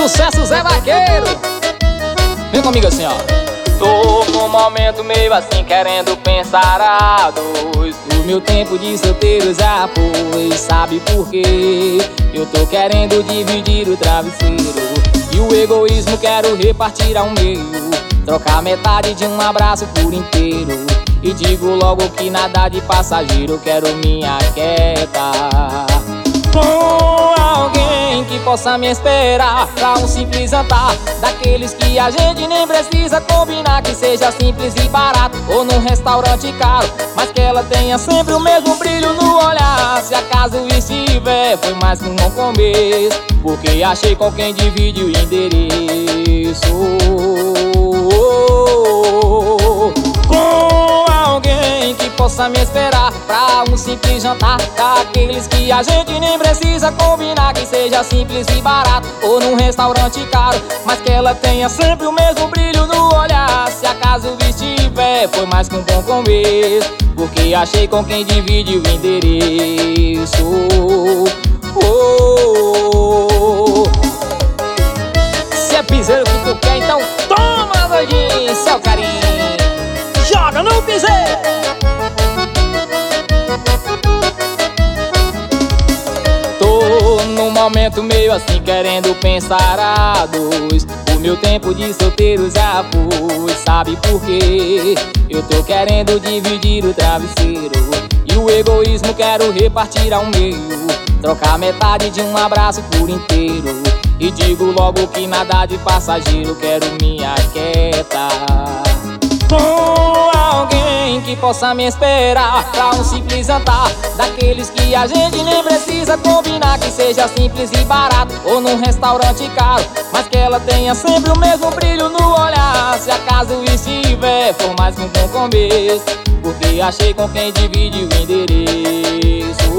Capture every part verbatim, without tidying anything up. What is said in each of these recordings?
Sucesso Zé Vaqueiro. Vem comigo assim, ó. Tô num momento meio assim, querendo pensar a dois. O meu tempo de solteiro já foi, sabe por quê? Eu tô querendo dividir o travesseiro e o egoísmo quero repartir ao meio, trocar metade de um abraço por inteiro. E digo logo que nada de passageiro, quero minha quieta com alguém que possa me esperar pra um simples jantar, daqueles que a gente nem precisa combinar, que seja simples e barato ou num restaurante caro, mas que ela tenha sempre o mesmo brilho no olhar. Se acaso estiver, foi mais que um bom começo, porque achei com quem divide o endereço. Com alguém que possa me esperar pra um simples jantar, daqueles que a gente nem precisa combinar, que seja simples e barato ou num restaurante caro, mas que ela tenha sempre o mesmo brilho no olhar. Se acaso estiver, foi mais que um bom começo, porque achei com quem divide o endereço. Oh, se é piseiro que tu quer, então toma, doidinho, seu carinho, joga no piseiro. Tô num momento meio assim, querendo pensar a dois. O meu tempo de solteiro já foi, sabe por quê? Eu tô querendo dividir o travesseiro e o egoísmo quero repartir ao meio, trocar metade de um abraço por inteiro. E digo logo que nada de passageiro, quero minha quieta com alguém que possa me esperar pra um simples jantar, daqueles que a gente nem precisa combinar, que seja simples e barato ou num restaurante caro, mas que ela tenha sempre o mesmo brilho no olhar. Se acaso estiver, for mais que um bom começo, porque achei com quem divide o endereço.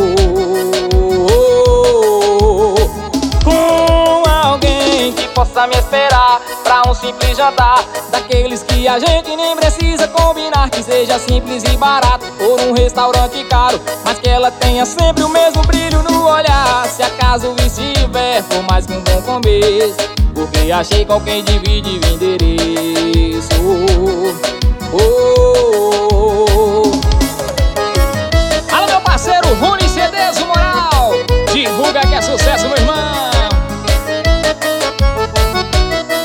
Com alguém que possa me esperar pra um simples jantar, daqueles que a gente nem precisa combinar, que seja simples e barato ou num restaurante caro, mas que ela tenha sempre o mesmo brilho no olhar. Se acaso estiver, for mais que um bom começo, porque achei com quem divide o endereço. Oh, alô, meu parceiro Rony C Ds, o Moral, divulga que é sucesso, meu irmão.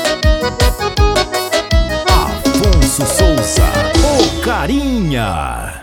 Afonso Souza, o Carinha.